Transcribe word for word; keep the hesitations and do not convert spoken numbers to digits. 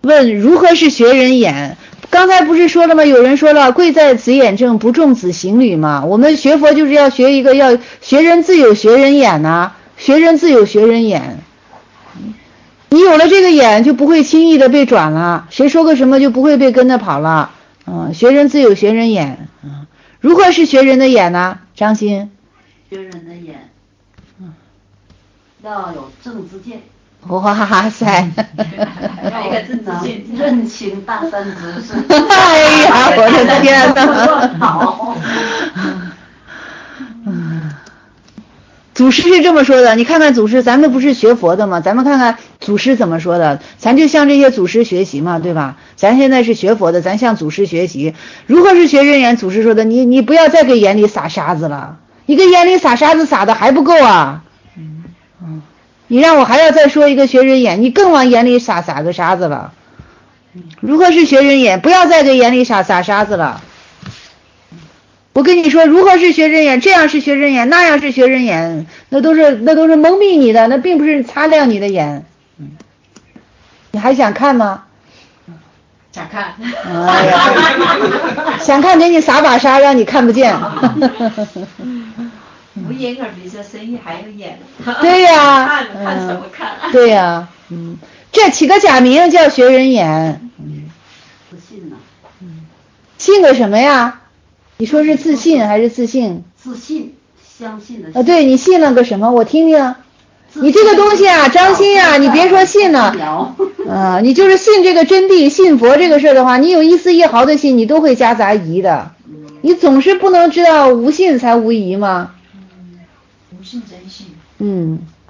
问如何是学人眼？刚才不是说了吗？有人说了，贵在子眼正，不重子行履嘛。我们学佛就是要学一个，要学人自有学人眼呐、啊，学人自有学人眼。你有了这个眼，就不会轻易的被转了，谁说个什么就不会被跟着跑了。嗯，学人自有学人眼。嗯，如何是学人的眼呢？张鑫。 学人的眼，嗯，要有正知见。 哇塞！ 还有一个正知见，认清大善知识。 哎呀，我的天哪！ 好。 嗯。祖师是这么说的，你看看祖师，咱们不是学佛的吗？咱们看看祖师怎么说的，咱就向这些祖师学习嘛，对吧？咱现在是学佛的，咱向祖师学习。如何是学人眼？祖师说的，你你不要再给眼里撒沙子了，你给眼里撒沙子撒的还不够啊！嗯嗯，你让我还要再说一个学人眼，你更往眼里撒撒个沙子了。如何是学人眼？不要再给眼里撒撒沙子了。我跟你说，如何是学人眼？这样是学人眼，那样是学人眼，那都是那都是蒙蔽你的，那并不是擦亮你的眼。嗯，你还想看吗？ 想看。 哎呀，想看给你撒把沙，让你看不见。 无眼可比这生意还有眼。 对呀、 看看什么看？ 嗯、对呀、啊，嗯，这起个假名叫学人眼。嗯， 自信呢？ 嗯，信个什么呀？你说是自信还是自信？ 自信，相信的信。 啊，对，你信了个什么？我听听。你这个东西啊，张鑫啊，你别说信了，啊，你就是信这个真谛，信佛这个事的话，你有一丝一毫的信，你都会夹杂疑的。你总是不能知道无信才无疑吗？ 嗯，无信真信。 嗯。